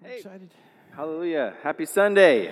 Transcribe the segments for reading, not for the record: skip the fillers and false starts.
Excited. Hallelujah. Happy Sunday.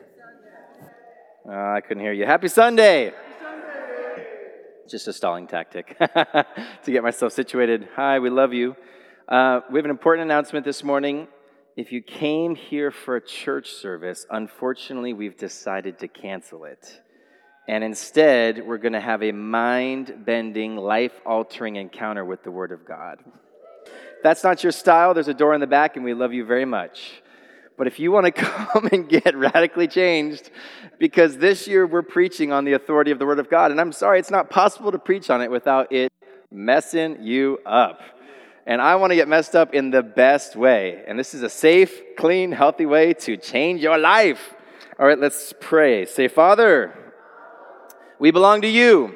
I couldn't hear you. Happy Sunday. Just a stalling tactic to get myself situated. Hi, we love you. We have an important announcement this morning. If you came here for a church service, unfortunately, we've decided to cancel it. And instead, we're going to have a mind-bending, life-altering encounter with the Word of God. If that's not your style, there's a door in the back, and we love you very much. But if you want to come and get radically changed, because this year we're preaching on the authority of the Word of God, and I'm sorry, it's not possible to preach on it without it messing you up. And I want to get messed up in the best way. And this is a safe, clean, healthy way to change your life. All right, let's pray. Say, Father, we belong to you.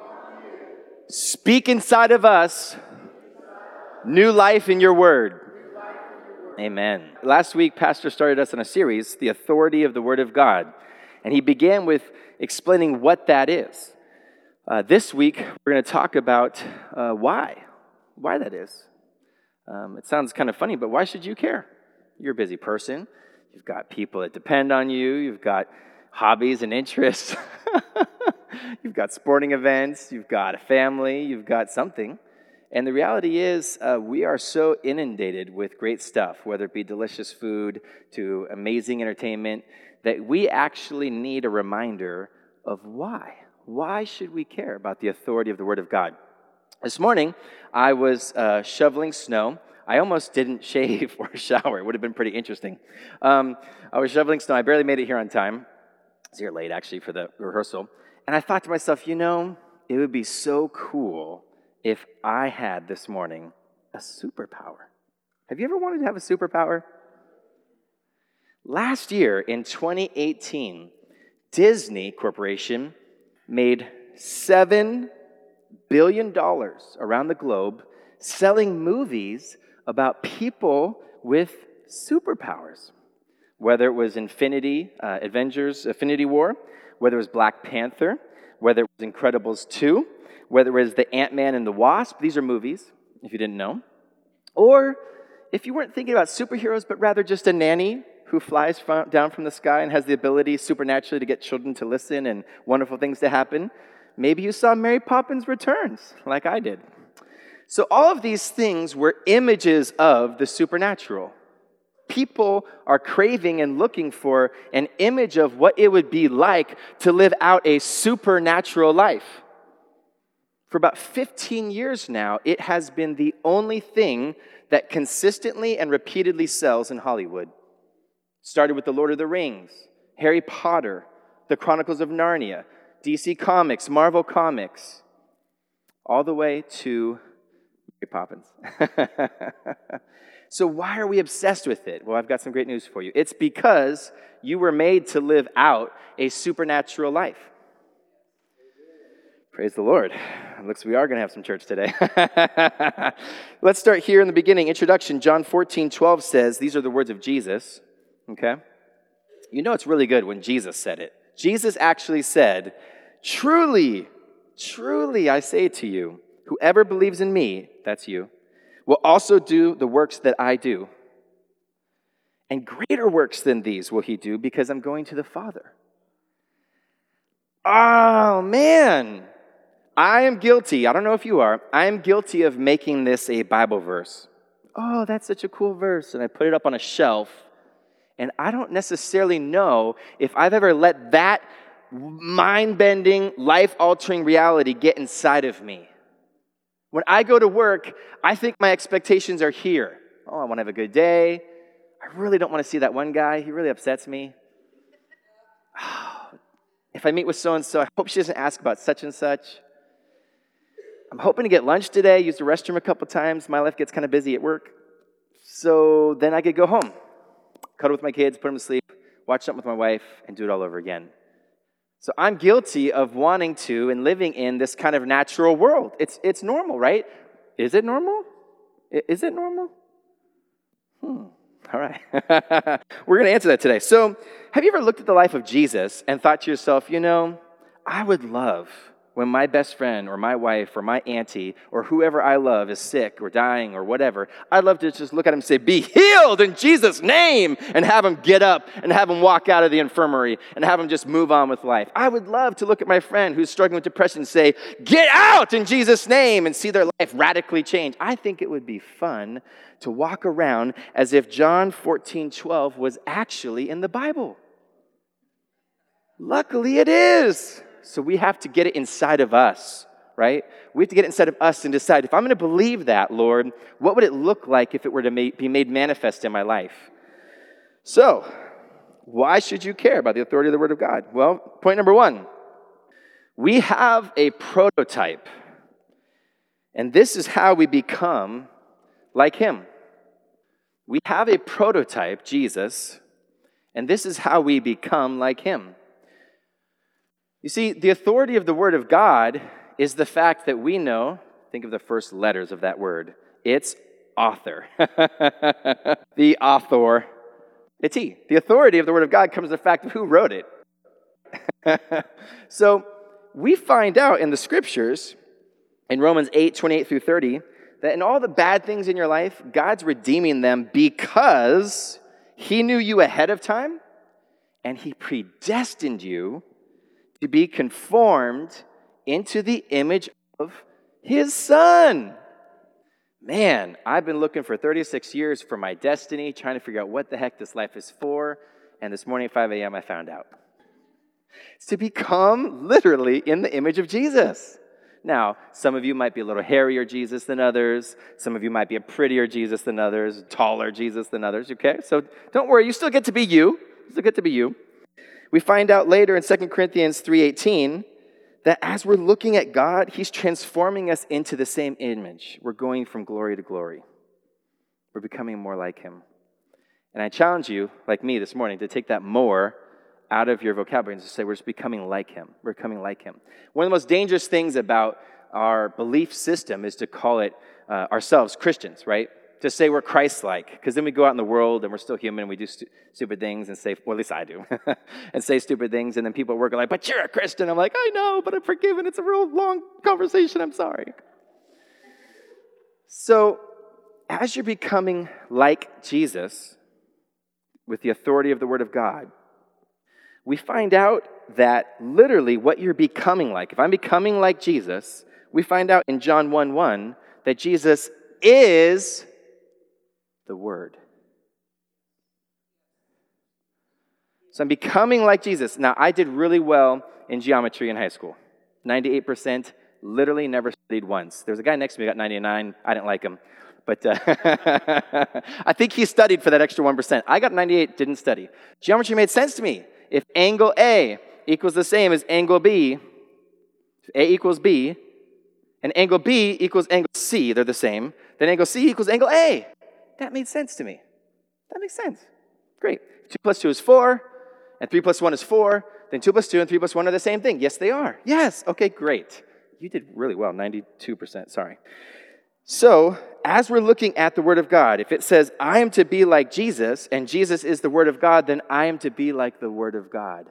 Speak inside of us new life in your word. Amen. Last week, Pastor started us on a series, The Authority of the Word of God. And he began with explaining what that is. This week, we're going to talk about why that is. It sounds kind of funny, but why should you care? You're a busy person. You've got people that depend on you. You've got hobbies and interests. You've got sporting events. You've got a family. You've got something. And the reality is we are so inundated with great stuff, whether it be delicious food to amazing entertainment, that we actually need a reminder of why. Why should we care about the authority of the Word of God? This morning, I was shoveling snow. I almost didn't shave or shower. It would have been pretty interesting. I was shoveling snow. I barely made it here on time. I was here late, actually, for the rehearsal. And I thought to myself, it would be so cool if I had this morning a superpower. Have you ever wanted to have a superpower? Last year, in 2018, Disney Corporation made $7 billion around the globe selling movies about people with superpowers. Whether it was Avengers Infinity War, whether it was Black Panther, whether it was Incredibles 2, whether it was the Ant-Man and the Wasp, these are movies, if you didn't know. Or if you weren't thinking about superheroes, but rather just a nanny who flies down from the sky and has the ability supernaturally to get children to listen and wonderful things to happen, maybe you saw Mary Poppins Returns, like I did. So all of these things were images of the supernatural. People are craving and looking for an image of what it would be like to live out a supernatural life. For about 15 years now, it has been the only thing that consistently and repeatedly sells in Hollywood. Started with The Lord of the Rings, Harry Potter, The Chronicles of Narnia, DC Comics, Marvel Comics, all the way to Mary Poppins. So why are we obsessed with it? Well, I've got some great news for you. It's because you were made to live out a supernatural life. Praise the Lord. It looks like we are going to have some church today. Let's start here in the beginning. Introduction, John 14:12 says, these are the words of Jesus, okay? You know it's really good when Jesus said it. Jesus actually said, truly, truly, I say to you, whoever believes in me, that's you, will also do the works that I do. And greater works than these will he do because I'm going to the Father. Oh, man. I am guilty. I don't know if you are. I am guilty of making this a Bible verse. Oh, that's such a cool verse. And I put it up on a shelf. And I don't necessarily know if I've ever let that mind-bending, life-altering reality get inside of me. When I go to work, I think my expectations are here. Oh, I want to have a good day. I really don't want to see that one guy. He really upsets me. Oh, if I meet with so-and-so, I hope she doesn't ask about such and such. I'm hoping to get lunch today, use the restroom a couple times. My life gets kind of busy at work. So then I could go home, cuddle with my kids, put them to sleep, watch something with my wife, and do it all over again. So I'm guilty of wanting to and living in this kind of natural world. It's normal, right? Is it normal? Is it normal? All right. We're going to answer that today. So have you ever looked at the life of Jesus and thought to yourself, I would love when my best friend or my wife or my auntie or whoever I love is sick or dying or whatever, I'd love to just look at him and say, be healed in Jesus' name, and have him get up and have him walk out of the infirmary and have him just move on with life. I would love to look at my friend who's struggling with depression and say, get out in Jesus' name, and see their life radically change. I think it would be fun to walk around as if John 14:12 was actually in the Bible. Luckily it is. So we have to get it inside of us, right? We have to get it inside of us and decide, if I'm going to believe that, Lord, what would it look like if it were to be made manifest in my life? So, why should you care about the authority of the Word of God? Well, point number one, we have a prototype, and this is how we become like Him. We have a prototype, Jesus, and this is how we become like Him. You see, the authority of the Word of God is the fact that we know, think of the first letters of that word, it's author. The author. It's He. The authority of the Word of God comes from the fact of who wrote it. So we find out in the Scriptures, in Romans 8:28 through 30, that in all the bad things in your life, God's redeeming them because He knew you ahead of time and He predestined you to be conformed into the image of His Son. Man, I've been looking for 36 years for my destiny, trying to figure out what the heck this life is for, and this morning at 5 a.m. I found out. It's to become literally in the image of Jesus. Now, some of you might be a little hairier Jesus than others. Some of you might be a prettier Jesus than others, taller Jesus than others, okay? So don't worry, you still get to be you. You still get to be you. We find out later in 2 Corinthians 3:18 that as we're looking at God, He's transforming us into the same image. We're going from glory to glory. We're becoming more like Him. And I challenge you, like me this morning, to take that more out of your vocabulary and to say we're just becoming like Him. We're becoming like Him. One of the most dangerous things about our belief system is to call it ourselves Christians, right? To say we're Christ-like, because then we go out in the world and we're still human and we do stupid things and say, well, at least I do, and say stupid things, and then people at work are like, but you're a Christian. I'm like, I know, but I'm forgiven. It's a real long conversation. I'm sorry. So as you're becoming like Jesus with the authority of the Word of God, we find out that literally what you're becoming like, if I'm becoming like Jesus, we find out in John 1:1 that Jesus is the Word. So I'm becoming like Jesus. Now, I did really well in geometry in high school. 98%, literally never studied once. There was a guy next to me who got 99. I didn't like him. But I think he studied for that extra 1%. I got 98, didn't study. Geometry made sense to me. If angle A equals the same as angle B, A equals B, and angle B equals angle C, they're the same, then angle C equals angle A. That made sense to me. That makes sense. Great. 2 plus 2 is 4, and 3 plus 1 is 4. Then 2 plus 2 and 3 plus 1 are the same thing. Yes, they are. Yes. Okay, great. You did really well, 92%. Sorry. So, as we're looking at the Word of God, if it says, I am to be like Jesus, and Jesus is the Word of God, then I am to be like the Word of God.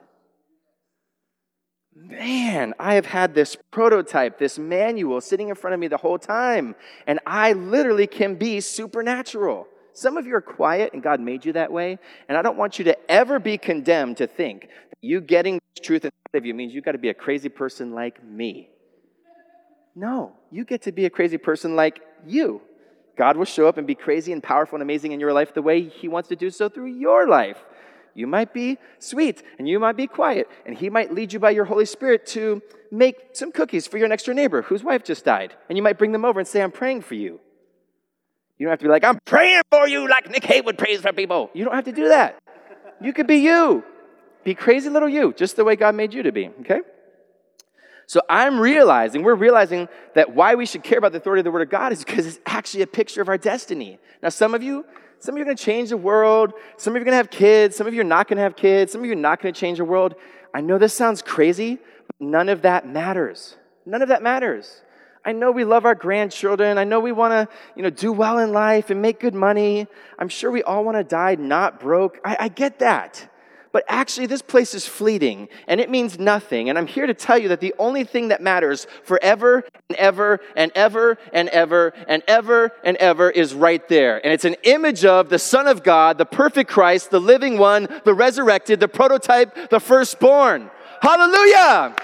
Man, I have had this prototype, this manual sitting in front of me the whole time, and I literally can be supernatural. Some of you are quiet, and God made you that way, and I don't want you to ever be condemned to think that you getting this truth inside of you means you've got to be a crazy person like me. No, you get to be a crazy person like you. God will show up and be crazy and powerful and amazing in your life the way He wants to do so through your life. You might be sweet, and you might be quiet, and He might lead you by your Holy Spirit to make some cookies for your next door neighbor whose wife just died, and you might bring them over and say, I'm praying for you. You don't have to be like, I'm praying for you like Nick Haywood prays for people. You don't have to do that. You could be you. Be crazy little you, just the way God made you to be, okay? So we're realizing that why we should care about the authority of the Word of God is because it's actually a picture of our destiny. Now, some of you are going to change the world. Some of you are going to have kids. Some of you are not going to have kids. Some of you are not going to change the world. I know this sounds crazy, but none of that matters. None of that matters. I know we love our grandchildren. I know we want to, do well in life and make good money. I'm sure we all want to die not broke. I get that. but actually this place is fleeting and it means nothing. And I'm here to tell you that the only thing that matters forever and ever and ever and ever and ever and ever is right there. And it's an image of the Son of God, the perfect Christ, the living one, the resurrected, the prototype, the firstborn. Hallelujah!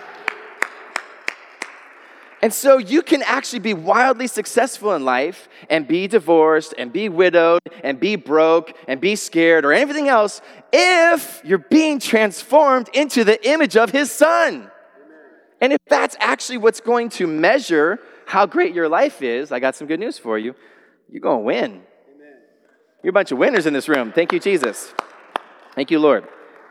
And so you can actually be wildly successful in life and be divorced and be widowed and be broke and be scared or anything else if you're being transformed into the image of his Son. And if that's actually what's going to measure how great your life is, I got some good news for you. You're going to win. You're a bunch of winners in this room. Thank you, Jesus. Thank you, Lord.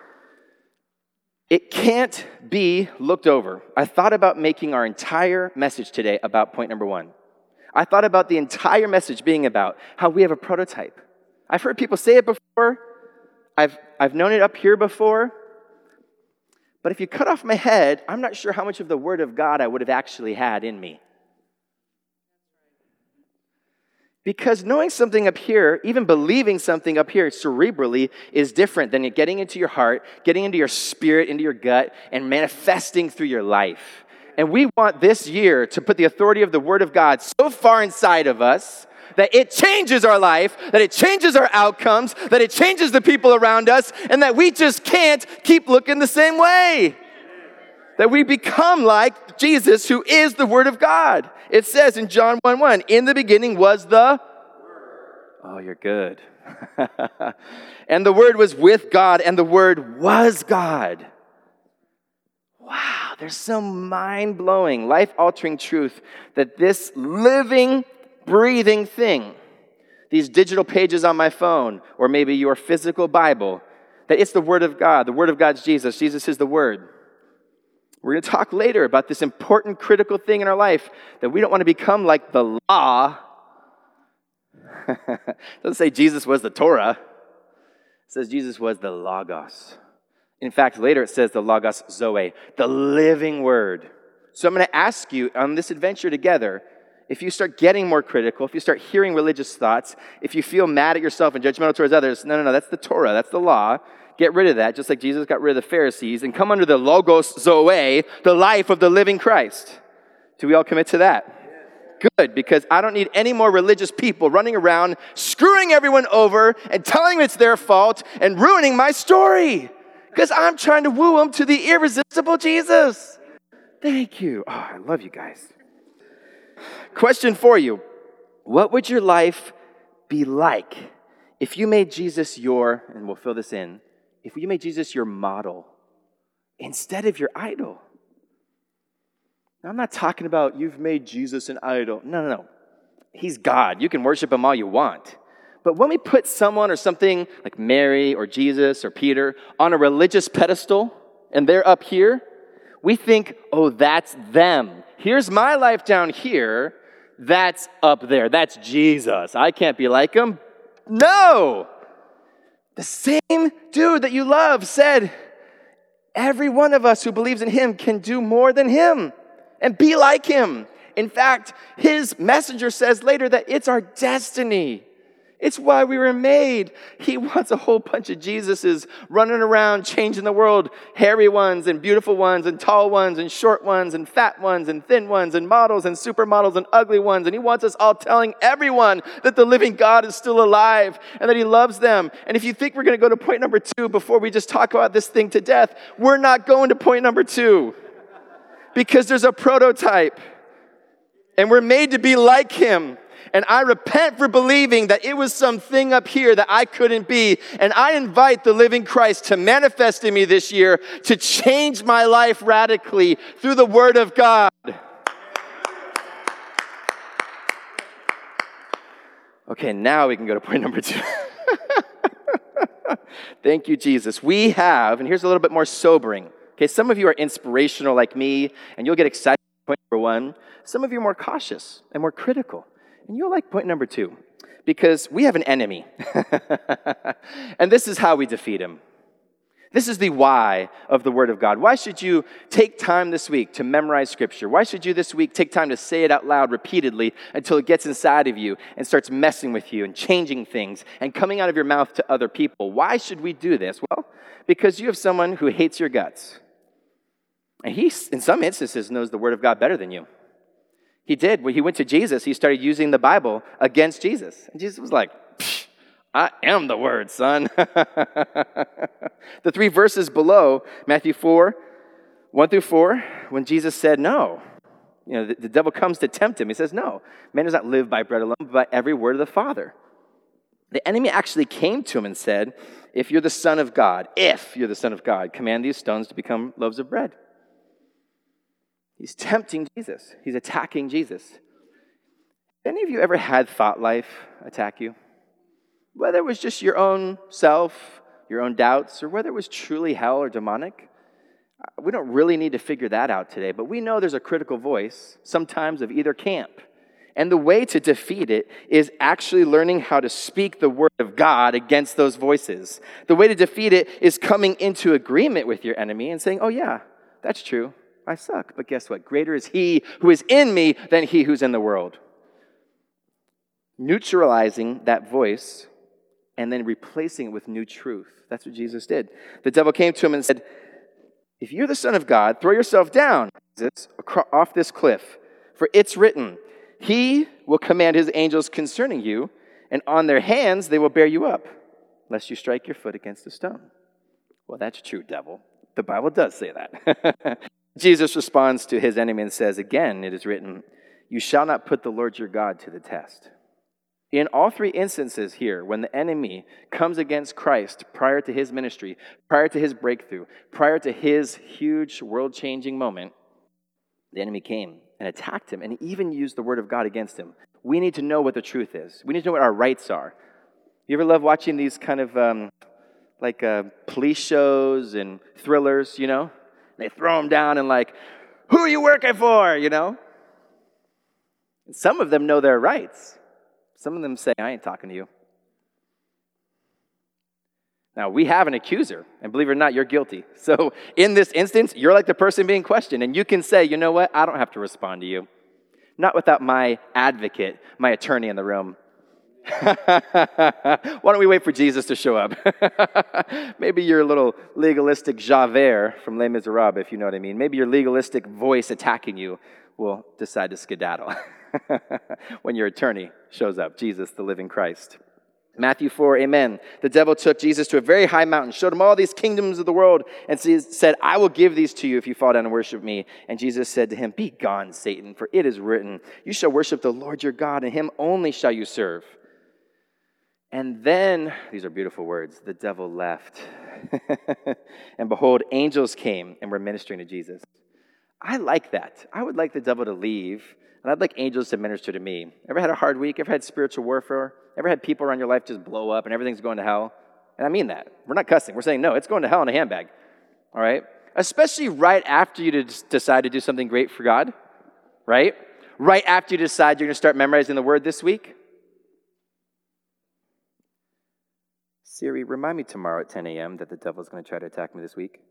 It can't be looked over. I thought about making our entire message today about point number 1. I thought about the entire message being about how we have a prototype. I've heard people say it before. I've known it up here before. But if you cut off my head, I'm not sure how much of the Word of God I would have actually had in me. Because knowing something up here, even believing something up here cerebrally, is different than it getting into your heart, getting into your spirit, into your gut, and manifesting through your life. And we want this year to put the authority of the Word of God so far inside of us that it changes our life, that it changes our outcomes, that it changes the people around us, and that we just can't keep looking the same way. That we become like Jesus, who is the Word of God. It says in John 1:1, in the beginning was the Word. Oh, you're good. And the Word was with God, and the Word was God. Wow, there's some mind-blowing, life-altering truth that this living, breathing thing, these digital pages on my phone, or maybe your physical Bible, that it's the Word of God. The Word of God's Jesus. Jesus is the Word. We're going to talk later about this important, critical thing in our life that we don't want to become like the law. It doesn't say Jesus was the Torah. It says Jesus was the Logos. In fact, later it says the Logos Zoe, the living Word. So I'm going to ask you on this adventure together, if you start getting more critical, if you start hearing religious thoughts, if you feel mad at yourself and judgmental towards others, no, that's the Torah, that's the law. Get rid of that, just like Jesus got rid of the Pharisees, and come under the Logos Zoe, the life of the living Christ. Do we all commit to that? Good, because I don't need any more religious people running around, screwing everyone over, and telling them it's their fault, and ruining my story. Because I'm trying to woo them to the irresistible Jesus. Thank you. Oh, I love you guys. Question for you. What would your life be like if you made Jesus your, and we'll fill this in, if you made Jesus your model instead of your idol? Now, I'm not talking about you've made Jesus an idol. No. He's God. You can worship him all you want. But when we put someone or something like Mary or Jesus or Peter on a religious pedestal and they're up here, we think, oh, that's them. Here's my life down here. That's up there. That's Jesus. I can't be like him. No! The same dude that you love said, every one of us who believes in him can do more than him and be like him. In fact, his messenger says later that it's our destiny. It's why we were made. He wants a whole bunch of Jesuses running around changing the world. Hairy ones and beautiful ones and tall ones and short ones and fat ones and thin ones and models and supermodels and ugly ones. And he wants us all telling everyone that the living God is still alive and that he loves them. And if you think we're going to go to point number 2 before we just talk about this thing to death, we're not going to point number 2 because there's a prototype and we're made to be like him. And I repent for believing that it was something up here that I couldn't be. And I invite the living Christ to manifest in me this year to change my life radically through the Word of God. Okay, now we can go to point number 2. Thank you, Jesus. We have, and here's a little bit more sobering. Okay, some of you are inspirational like me, and you'll get excited about point number 1. Some of you are more cautious and more critical. And you'll like point number 2, because we have an enemy. And this is how we defeat him. This is the why of the Word of God. Why should you take time this week to memorize Scripture? Why should you this week take time to say it out loud repeatedly until it gets inside of you and starts messing with you and changing things and coming out of your mouth to other people? Why should we do this? Well, because you have someone who hates your guts. And he, in some instances, knows the Word of God better than you. He did. When he went to Jesus, he started using the Bible against Jesus. And Jesus was like, I am the Word, son. The 3 verses below, Matthew 4, 1 through 4, when Jesus said no. The devil comes to tempt him. He says, no, man does not live by bread alone, but by every word of the Father. The enemy actually came to him and said, if you're the Son of God, command these stones to become loaves of bread. He's tempting Jesus. He's attacking Jesus. Have any of you ever had thought life attack you? Whether it was just your own self, your own doubts, or whether it was truly hell or demonic, we don't really need to figure that out today, but we know there's a critical voice, sometimes of either camp. And the way to defeat it is actually learning how to speak the word of God against those voices. The way to defeat it is coming into agreement with your enemy and saying, oh yeah, that's true, I suck, but guess what? Greater is he who is in me than he who's in the world. Neutralizing that voice and then replacing it with new truth. That's what Jesus did. The devil came to him and said, if you're the Son of God, throw yourself down, Jesus, off this cliff. For it's written, he will command his angels concerning you, and on their hands they will bear you up, lest you strike your foot against a stone. Well, that's true, devil. The Bible does say that. Jesus responds to his enemy and says, again, it is written, you shall not put the Lord your God to the test. In all 3 instances here, when the enemy comes against Christ prior to his ministry, prior to his breakthrough, prior to his huge world-changing moment, the enemy came and attacked him and even used the word of God against him. We need to know what the truth is. We need to know what our rights are. You ever love watching these kind of police shows and thrillers, They throw them down and like, who are you working for, And some of them know their rights. Some of them say, I ain't talking to you. Now, we have an accuser, and believe it or not, you're guilty. So in this instance, you're like the person being questioned, and you can say, you know what, I don't have to respond to you. Not without my advocate, my attorney in the room. Why don't we wait for Jesus to show up? Maybe your little legalistic Javert from Les Miserables, if you know what I mean. Maybe your legalistic voice attacking you will decide to skedaddle when your attorney shows up, Jesus, the living Christ. Matthew 4, amen. The devil took Jesus to a very high mountain, showed him all these kingdoms of the world, and said, I will give these to you if you fall down and worship me. And Jesus said to him, be gone, Satan, for it is written, you shall worship the Lord your God, and him only shall you serve. And then, these are beautiful words, the devil left. And behold, angels came and were ministering to Jesus. I like that. I would like the devil to leave, and I'd like angels to minister to me. Ever had a hard week? Ever had spiritual warfare? Ever had people around your life just blow up and everything's going to hell? And I mean that. We're not cussing. We're saying, no, it's going to hell in a handbag. All right? Especially right after you decide to do something great for God. Right? Right after you decide you're going to start memorizing the word this week. Siri, remind me tomorrow at 10 a.m. that the devil's going to try to attack me this week.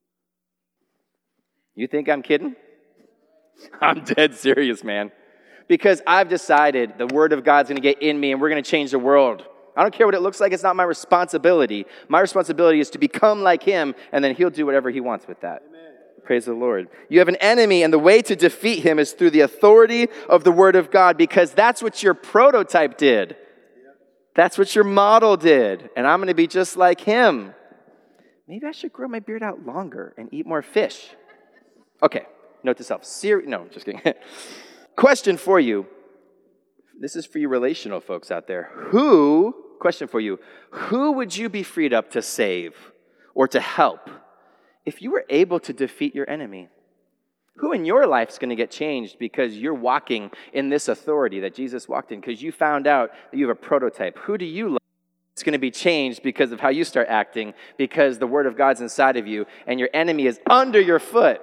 You think I'm kidding? I'm dead serious, man. Because I've decided the word of God's going to get in me and we're going to change the world. I don't care what it looks like. It's not my responsibility. My responsibility is to become like him, and then he'll do whatever he wants with that. Amen. Praise the Lord. You have an enemy, and the way to defeat him is through the authority of the word of God, because that's what your prototype did. That's what your model did. And I'm going to be just like him. Maybe I should grow my beard out longer and eat more fish. Okay, note to self. No, just kidding. Question for you. This is for you relational folks out there. Question for you. Who would you be freed up to save or to help if you were able to defeat your enemy? Who in your life is going to get changed because you're walking in this authority that Jesus walked in, because you found out that you have a prototype? Who do you love? It's going to be changed because of how you start acting, because the word of God's inside of you and your enemy is under your foot.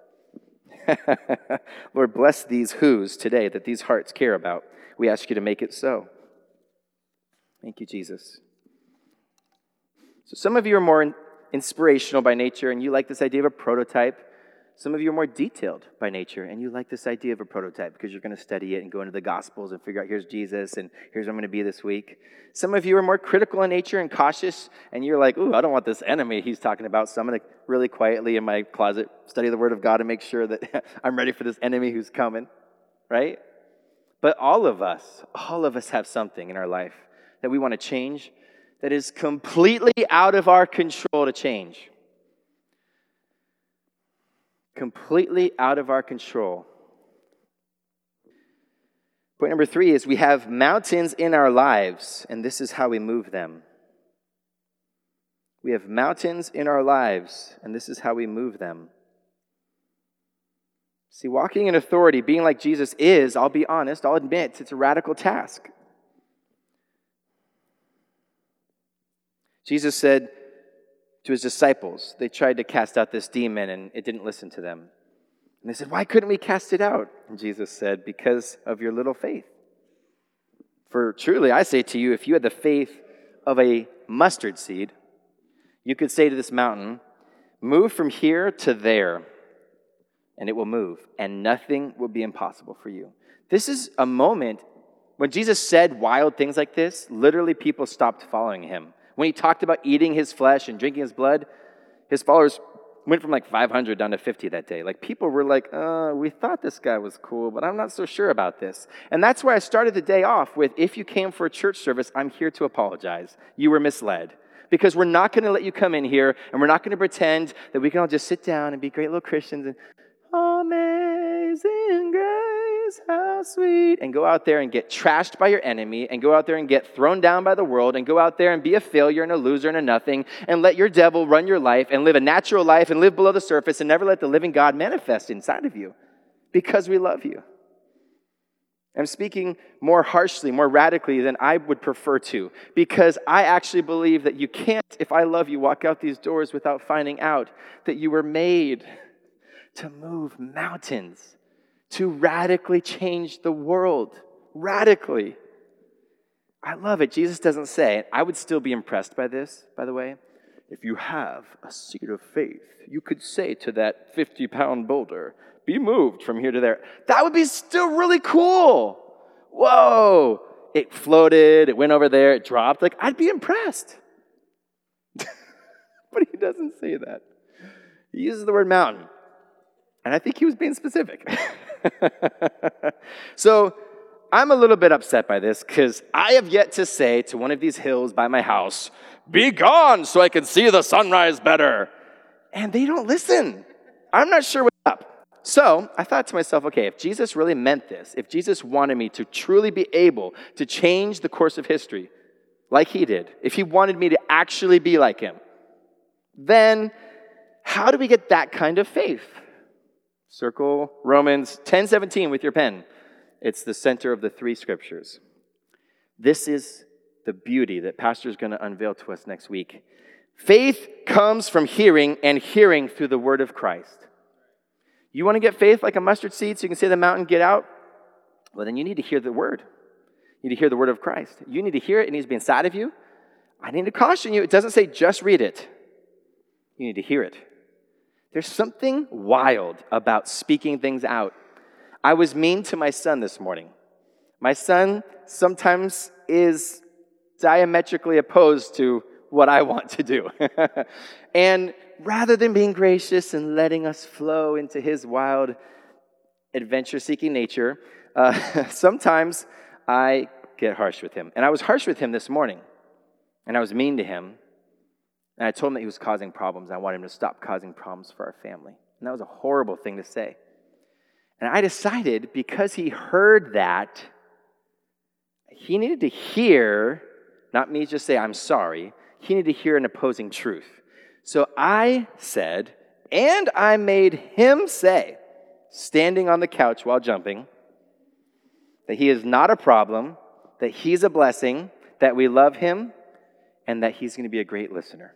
Lord, bless these who's today that these hearts care about. We ask you to make it so. Thank you, Jesus. So some of you are more inspirational by nature and you like this idea of a prototype. Some of you are more detailed by nature and you like this idea of a prototype because you're going to study it and go into the Gospels and figure out here's Jesus and here's where I'm going to be this week. Some of you are more critical in nature and cautious and you're like, ooh, I don't want this enemy he's talking about, so I'm going to really quietly in my closet study the Word of God and make sure that I'm ready for this enemy who's coming, right? But all of us have something in our life that we want to change that is completely out of our control to change. Completely out of our control. Point number 3 is we have mountains in our lives, and this is how we move them. We have mountains in our lives, and this is how we move them. See, walking in authority, being like Jesus is, I'll be honest, I'll admit, it's a radical task. Jesus said to his disciples, they tried to cast out this demon and it didn't listen to them. And they said, why couldn't we cast it out? And Jesus said, because of your little faith. For truly, I say to you, if you had the faith of a mustard seed, you could say to this mountain, move from here to there, and it will move, and nothing will be impossible for you. This is a moment when Jesus said wild things like this, literally people stopped following him. When he talked about eating his flesh and drinking his blood, his followers went from like 500 down to 50 that day. Like people were like, we thought this guy was cool, but I'm not so sure about this. And that's why I started the day off with, if you came for a church service, I'm here to apologize. You were misled. Because we're not going to let you come in here, and we're not going to pretend that we can all just sit down and be great little Christians and, amazing grace, how sweet, and go out there and get trashed by your enemy, and go out there and get thrown down by the world, and go out there and be a failure and a loser and a nothing, and let your devil run your life, and live a natural life, and live below the surface, and never let the living God manifest inside of you, because we love you. I'm speaking more harshly, more radically than I would prefer to, because I actually believe that you can't, if I love you, walk out these doors without finding out that you were made to move mountains, to radically change the world. Radically. I love it. Jesus doesn't say, I would still be impressed by this, by the way. If you have a seed of faith, you could say to that 50-pound boulder, be moved from here to there. That would be still really cool. Whoa. It floated, it went over there, it dropped. Like, I'd be impressed. But he doesn't say that. He uses the word mountain. And I think he was being specific. So I'm a little bit upset by this because I have yet to say to one of these hills by my house, be gone so I can see the sunrise better. And they don't listen. I'm not sure what's up. So I thought to myself, okay, if Jesus really meant this, if Jesus wanted me to truly be able to change the course of history like he did, if he wanted me to actually be like him, then how do we get that kind of faith? Circle Romans 10:17 with your pen. It's the center of the 3 scriptures. This is the beauty that Pastor is going to unveil to us next week. Faith comes from hearing, and hearing through the word of Christ. You want to get faith like a mustard seed so you can say to the mountain, get out? Well, then you need to hear the word. You need to hear the word of Christ. You need to hear it. It needs to be inside of you. I need to caution you. It doesn't say just read it. You need to hear it. There's something wild about speaking things out. I was mean to my son this morning. My son sometimes is diametrically opposed to what I want to do. And rather than being gracious and letting us flow into his wild, adventure-seeking nature, sometimes I get harsh with him. And I was harsh with him this morning. And I was mean to him. And I told him that he was causing problems. I wanted him to stop causing problems for our family. And that was a horrible thing to say. And I decided, because he heard that, he needed to hear, not me just say, I'm sorry. He needed to hear an opposing truth. So I said, and I made him say, standing on the couch while jumping, that he is not a problem, that he's a blessing, that we love him, and that he's going to be a great listener.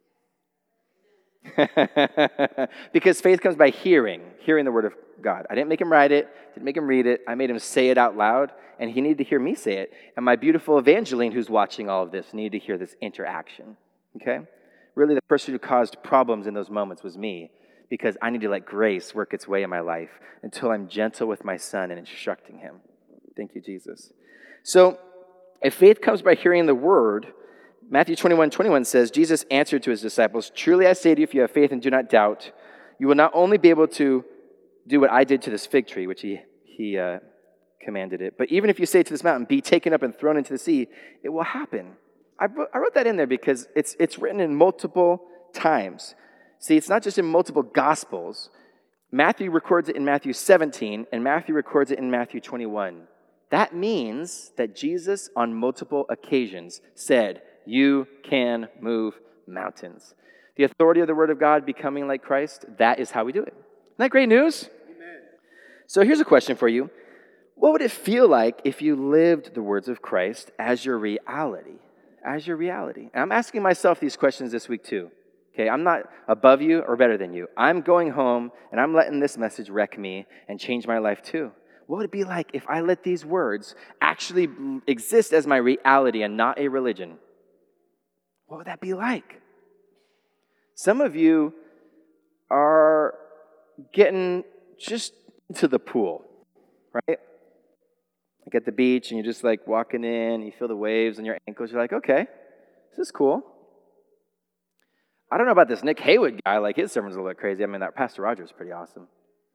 Because faith comes by hearing the word of God. I didn't make him write it, didn't make him read it. I made him say it out loud, and he needed to hear me say it. And my beautiful Evangeline, who's watching all of this, needed to hear this interaction. Okay? really the person who caused problems in those moments was me, because I need to let grace work its way in my life until I'm gentle with my son and instructing him. Thank you, Jesus. So if faith comes by hearing the word, Matthew 21:21 says, Jesus answered to his disciples, truly I say to you, if you have faith and do not doubt, you will not only be able to do what I did to this fig tree, which he commanded it, but even if you say to this mountain, be taken up and thrown into the sea, it will happen. I wrote that in there because it's written in multiple times. See, it's not just in multiple gospels. Matthew records it in Matthew 17, and Matthew records it in Matthew 21. That means that Jesus, on multiple occasions, said, you can move mountains. The authority of the Word of God becoming like Christ, that is how we do it. Isn't that great news? Amen. So here's a question for you. What would it feel like if you lived the words of Christ as your reality? As your reality. And I'm asking myself these questions this week too. Okay, I'm not above you or better than you. I'm going home and I'm letting this message wreck me and change my life too. What would it be like if I let these words actually exist as my reality and not a religion? What would that be like? Some of you are getting just to the pool, right? Like at the beach, and you're just like walking in, you feel the waves on your ankles. You're like, okay, this is cool. I don't know about this Nick Haywood guy. Like, his sermon's a little bit crazy. I mean, that Pastor Roger's pretty awesome.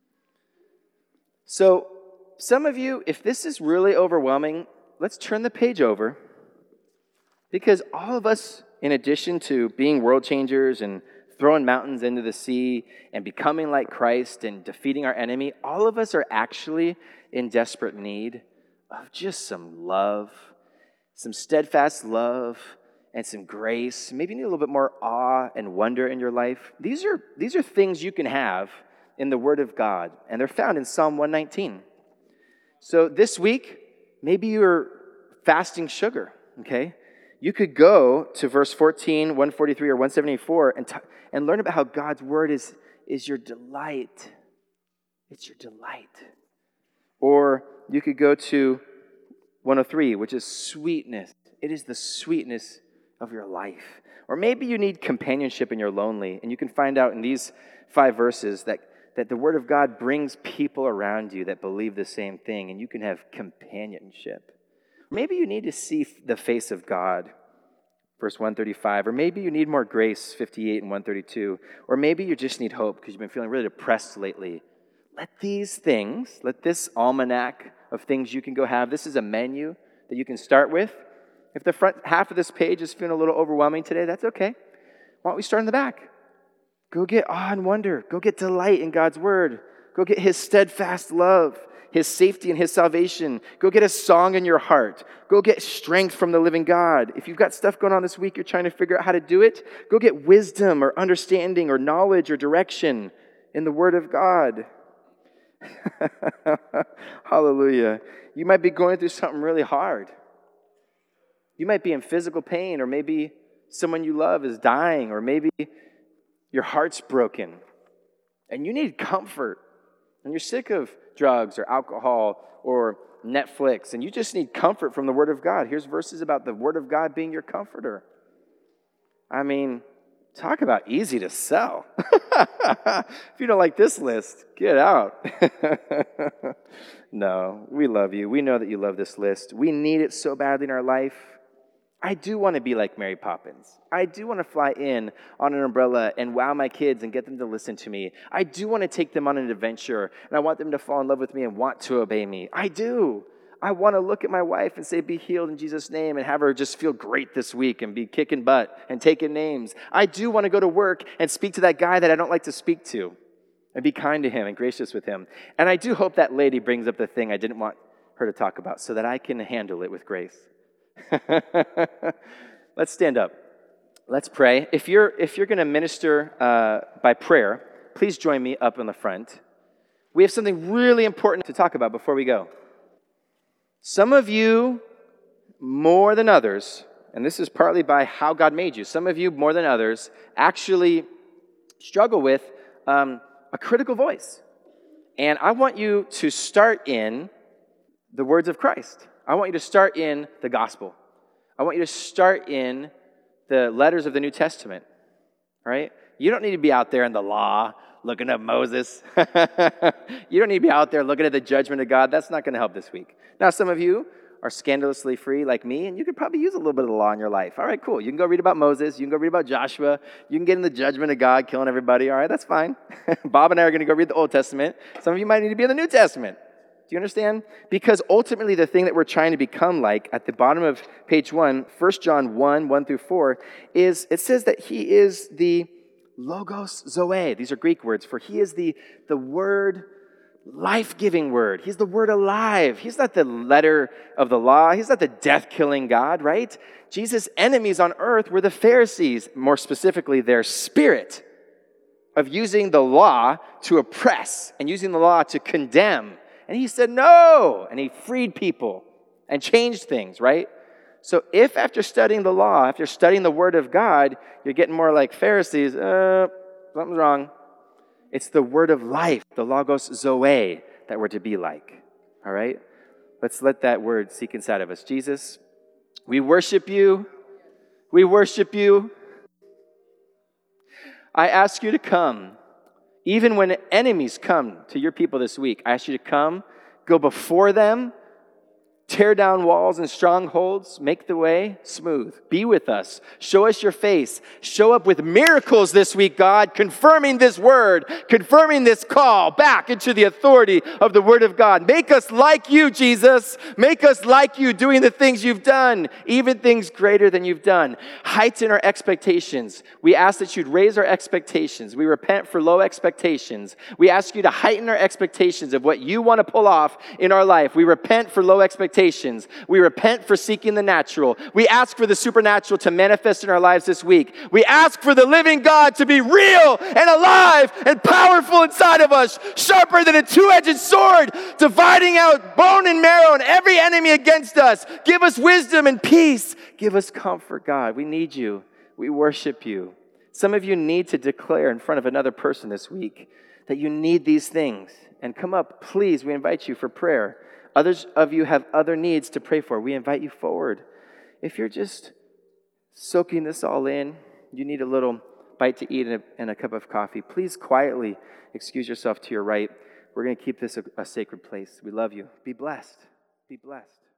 So, some of you, if this is really overwhelming, let's turn the page over. Because all of us, in addition to being world changers and throwing mountains into the sea and becoming like Christ and defeating our enemy, all of us are actually in desperate need of just some love, some steadfast love, and some grace. Maybe you need a little bit more awe and wonder in your life. These are things you can have in the Word of God, and they're found in Psalm 119. So this week, maybe you're fasting sugar, okay? You could go to verse 14, 143, or 174 and learn about how God's Word is your delight. It's your delight. Or you could go to 103, which is sweetness. It is the sweetness of your life. Or maybe you need companionship and you're lonely, and you can find out in these 5 verses that the Word of God brings people around you that believe the same thing, and you can have companionship. Maybe you need to see the face of God, verse 135, or maybe you need more grace, 58 and 132, or maybe you just need hope because you've been feeling really depressed lately. Let this almanac of things you can go have, this is a menu that you can start with. If the front half of this page is feeling a little overwhelming today, that's okay. Why don't we start in the back? Go get awe and wonder. Go get delight in God's Word. Go get His steadfast love, His safety and His salvation. Go get a song in your heart. Go get strength from the living God. If you've got stuff going on this week, you're trying to figure out how to do it, go get wisdom or understanding or knowledge or direction in the Word of God. Hallelujah. You might be going through something really hard. You might be in physical pain, or maybe someone you love is dying, or maybe your heart's broken, and you need comfort, and you're sick of drugs or alcohol or Netflix, and you just need comfort from the Word of God. Here's verses about the Word of God being your comforter. I mean, talk about easy to sell. If you don't like this list, get out. No, we love you. We know that you love this list. We need it so badly in our life. I do want to be like Mary Poppins. I do want to fly in on an umbrella and wow my kids and get them to listen to me. I do want to take them on an adventure, and I want them to fall in love with me and want to obey me. I do. I want to look at my wife and say, be healed in Jesus' name, and have her just feel great this week and be kicking butt and taking names. I do want to go to work and speak to that guy that I don't like to speak to and be kind to him and gracious with him. And I do hope that lady brings up the thing I didn't want her to talk about so that I can handle it with grace. Let's stand up. Let's pray. If you're going to minister by prayer, please join me up in the front. We have something really important to talk about before we go. Some of you, more than others, and this is partly by how God made you, some of you, more than others, actually struggle with a critical voice. And I want you to start in the words of Christ. I want you to start in the gospel. I want you to start in the letters of the New Testament. right? You don't need to be out there in the law looking at Moses. You don't need to be out there looking at the judgment of God. That's not going to help this week. Now, some of you are scandalously free like me, and you could probably use a little bit of the law in your life. All right, cool. You can go read about Moses. You can go read about Joshua. You can get in the judgment of God, killing everybody. All right, that's fine. Bob and I are going to go read the Old Testament. Some of you might need to be in the New Testament. Do you understand? Because ultimately the thing that we're trying to become like, at the bottom of page 1, 1 John 1, 1 through 4, is it says that he is the Logos Zoe. These are Greek words for he is the word, life-giving word. He's the word alive. He's not the letter of the law. He's not the death-killing God, right? Jesus' enemies on earth were the Pharisees, more specifically their spirit of using the law to oppress and using the law to condemn. And he said no, and he freed people and changed things, right? So if after studying the law, after studying the word of God, you're getting more like Pharisees, something's wrong. It's the word of life, the Logos Zoe, that we're to be like, all right? Let's let that word seek inside of us. Jesus, we worship you. We worship you. I ask you to come. Even when enemies come to your people this week, I ask you to come, go before them, tear down walls and strongholds, make the way smooth. Be with us. Show us your face. Show up with miracles this week, God, confirming this word, confirming this call back into the authority of the word of God. Make us like you, Jesus. Make us like you, doing the things you've done, even things greater than you've done. Heighten our expectations. We ask that you'd raise our expectations. We repent for low expectations. We ask you to heighten our expectations of what you want to pull off in our life. We repent for low expectations. We repent for seeking the natural. We ask for the supernatural to manifest in our lives this week. We ask for the living God to be real and alive and powerful inside of us, sharper than a two-edged sword, dividing out bone and marrow and every enemy against us. Give us wisdom and peace. Give us comfort, God. We need you. We worship you. Some of you need to declare in front of another person this week that you need these things. And come up, please. We invite you for prayer. Others of you have other needs to pray for. We invite you forward. If you're just soaking this all in, you need a little bite to eat and a cup of coffee, please quietly excuse yourself to your right. We're going to keep this a sacred place. We love you. Be blessed. Be blessed.